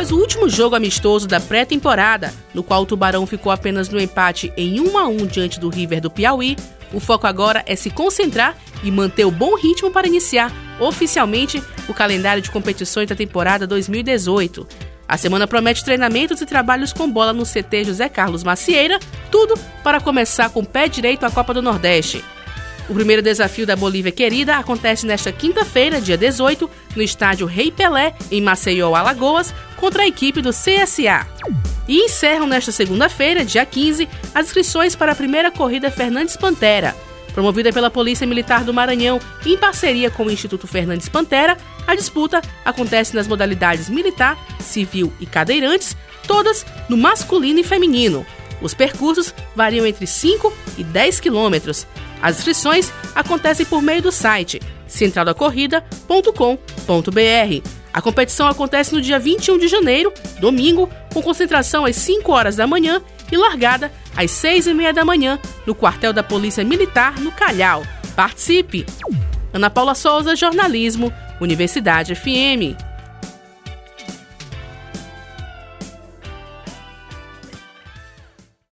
Após o último jogo amistoso da pré-temporada, no qual o Tubarão ficou apenas no empate em 1-1 diante do River do Piauí, o foco agora é se concentrar e manter o bom ritmo para iniciar oficialmente o calendário de competições da temporada 2018. A semana promete treinamentos e trabalhos com bola no CT José Carlos Macieira, tudo para começar com o pé direito à Copa do Nordeste. O primeiro desafio da Bolívia Querida acontece nesta quinta-feira, dia 18, no estádio Rei Pelé, em Maceió, Alagoas, contra a equipe do CSA. E encerram nesta segunda-feira, dia 15, as inscrições para a primeira corrida Fernandes Pantera. Promovida pela Polícia Militar do Maranhão em parceria com o Instituto Fernandes Pantera, a disputa acontece nas modalidades militar, civil e cadeirantes, todas no masculino e feminino. Os percursos variam entre 5 e 10 quilômetros. As inscrições acontecem por meio do site centraldacorrida.com.br. A competição acontece no dia 21 de janeiro, domingo, com concentração às 5 horas da manhã e largada às 6h30 da manhã no quartel da Polícia Militar, no Calhau. Participe! Ana Paula Souza, Jornalismo, Universidade FM.